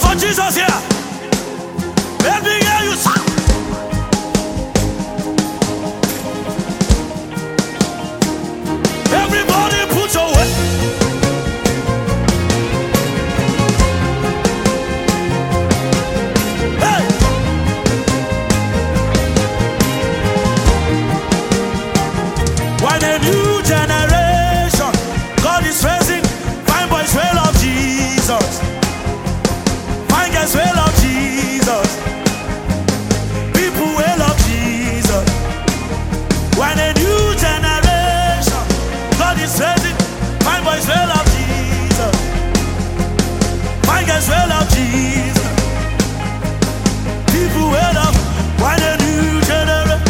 for Jesus here. Let me hear you shout. Everybody put your weight. Hey. When a new generation God is raising, fine boys will love Jesus. Fine girls will love Jesus. People will love Jesus. When a new generation God is raising, fine boys will love Jesus. Fine girls will love Jesus. People will love. When a new generation,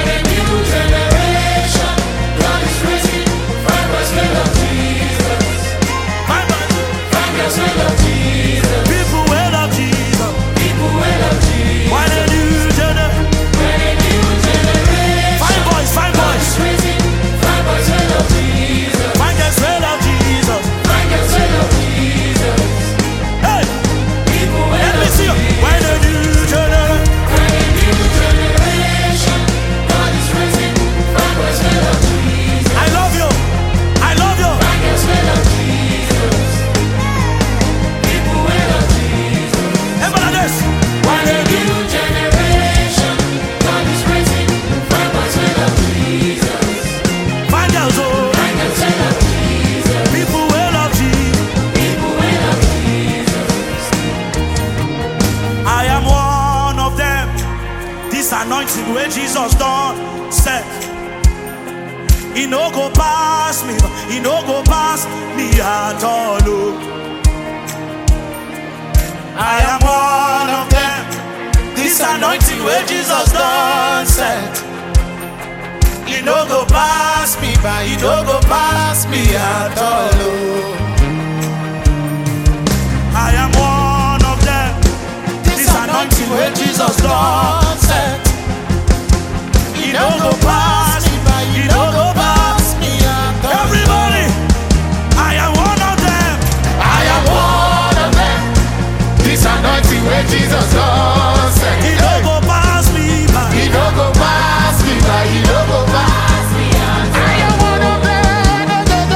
God is raising, fine boys will love Jesus. fine boys, Fine girls will love Jesus. people will love Jesus. People will love Jesus. When a new generation, When a new generation fine boys, God is raising, fine boys will love Jesus. fine girls will love Jesus. Fine girls will love Jesus. Hey, People will let me love see you. Jesus. When a new generation, When a new generation God is raising, fine boys will love Jesus. I love you. I love you. Fine girls will love Jesus. People will love Jesus. Everybody like this. When a new generation God is raising, fine boys will love Jesus. Fine girls, oh, Fine girls will love Jesus. people will love Jesus. People will love Jesus. I am one of them. This anointing where Jesus done said, he no go pass me, he no go pass me at all. Oh. I am one of them. This anointing where Jesus done said, he no go pass me by, he no go pass me at all. Oh. I am one of them. This anointing where Jesus done said, he no go pass me by, he no go pass me at all. Everybody, I am one of them. I am one of them. This anointing where Jesus God said, He no go pass me by. He no go pass me by, He no go pass me by. I am one of them.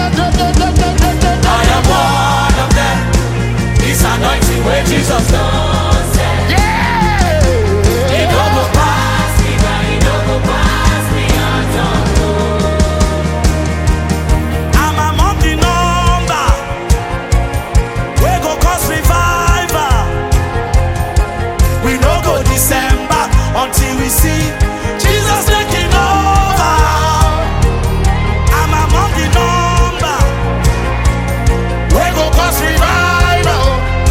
I am one of them. This anointing where Jesus done said, Yeah. he no go pass. Pass me by, He no go pass me at all. I'm among the number. We go cause revival. We no go December until we see Jesus taking over. I'm among the number. We go cause revival.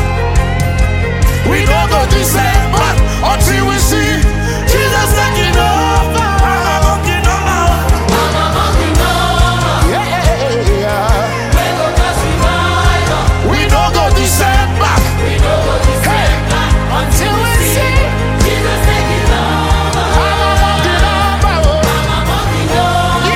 We no go December until we see Jesus taking over. I'm among the number. I'm among the number. Yeah. We go cause revival. We no go December. We no go December until we see Jesus taking over. I'm among the number. I'm among the number.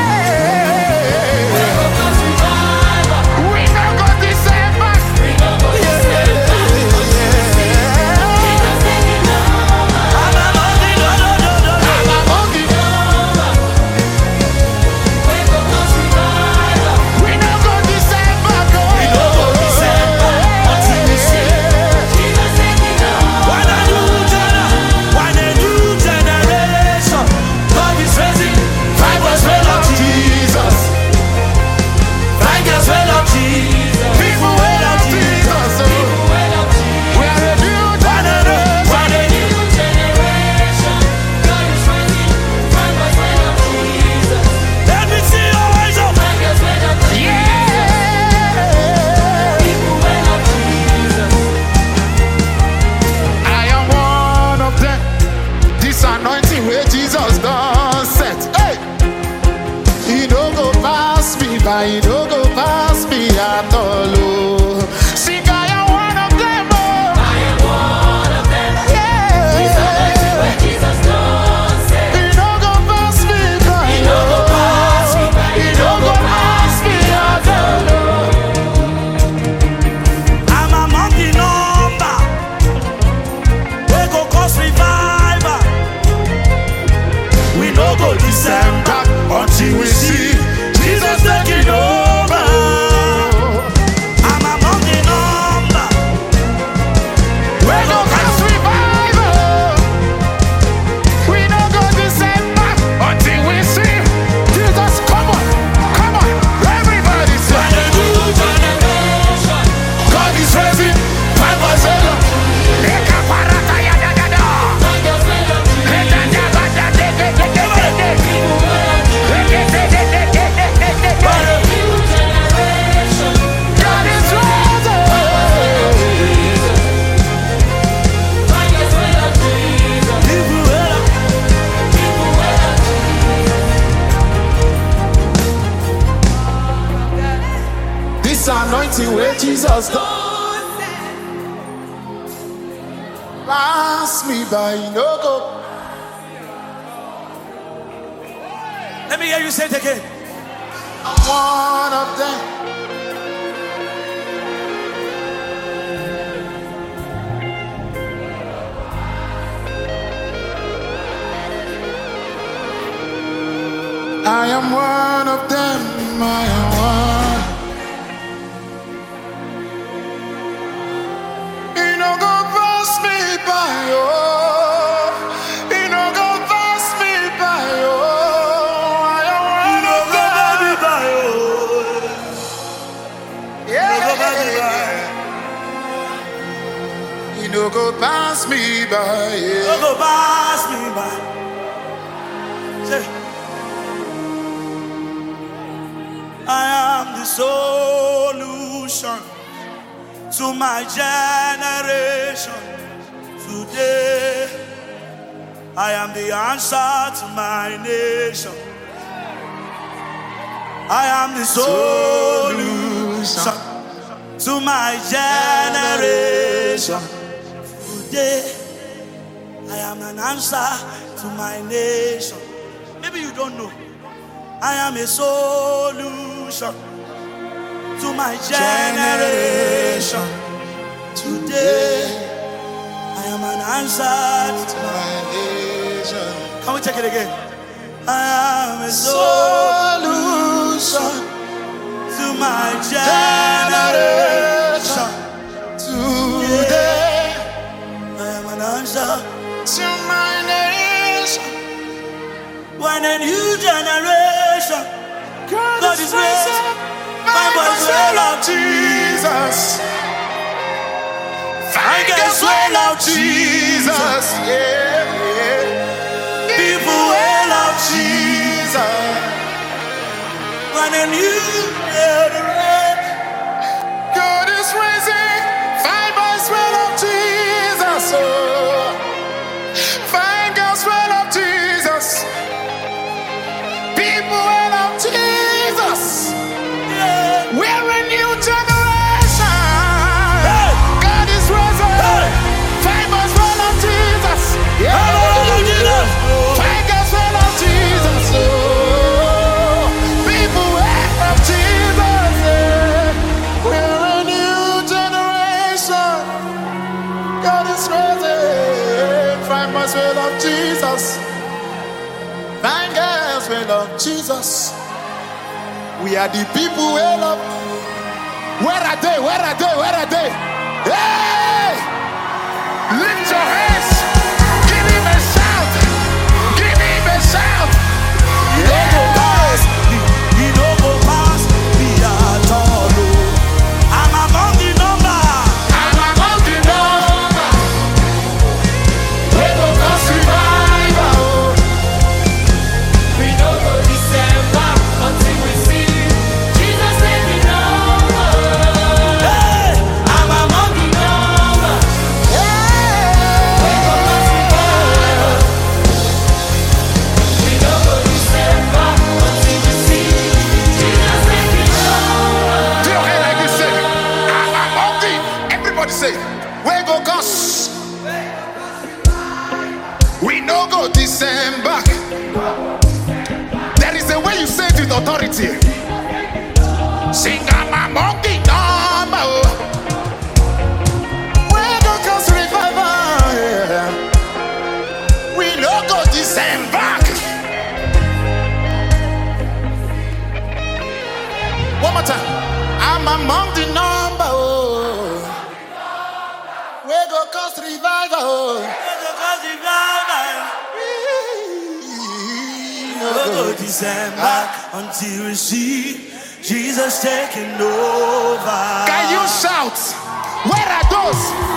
We go cause revival. We no go December. We no go December until we see Jesus taking over. I'm among the number. I'm among the number. We go cause revival. We no go December. We no go December until we see Jesus taking over. when a new generation God is raising. Fine boys will love Jesus. Fine girls will love Jesus. People will love Jesus. People will love Jesus. We are a new generation. New generation, God is rising. Fine boys will love Jesus. Let me see your eyes up. Fine girls will love Jesus. People will love Jesus. I am one of them. This anointing where Jesus done set. Hey! He don't go pass me by, he don't go pass me at all. Oh. Sing, I am one of them. Oh. I am one of them. This anointing where Jesus done said, He don't go pass me by, He no go pass me by, he don't go pass me at all. Oh. I'm among the number. anointing where Jesus done. Pass me by, no go. Let me hear you say it again. I'm one of them. I am one of them, I am one. You know go pass me by, oh. You know go pass me by, oh. I am one of them. Yeah. You know go pass me by, yeah. No go pass me by. Say, I am the solution to my generation. Today, I am the answer to my nation. I am the solution to my generation. Today, I am an answer to my nation. Maybe you don't know. I am a solution to my generation. Today, I am an answer to my nation. Can we take it again? I am a solution to my generation. Today, I am an answer to my nation. When a new generation, God is raising, my boys will love Jesus. Thank us well of Jesus. Yeah, yeah. People will love Jesus. When a new generation, God is raising. Thank us well of Jesus. Oh. Thank us well of Jesus. People will of Jesus. yeah. We're a new generation. God is risen. Famous well of Jesus. Yeah. Famous well of Jesus. Oh. People well of Jesus. Yeah. We're a new generation. God is risen. Famous well of Jesus. Thank us, we love Jesus. We are the people we love. Where are they? Where are they? Where are they? Hey! Lift your hands. Give him a shout. Give him a shout. He don't go past me. He don't go past me at all. Oh. I'm among the number. I'm among the number. We go cause revival. We don't go December until we see Jesus taking over. Hey, I'm among the number. We go cause revival. We don't go December until we see Jesus taking over. Do your hand like this, say, I'm among the. Everybody say, we go cause. We no go December. There is a way you say it with authority. Sing, I'm among the number. We go cause revival. Yeah. We no go December. One more time. I'm among the number. Oh. We go cause revival. no go December until we see Jesus taking over. Can you shout? Where are those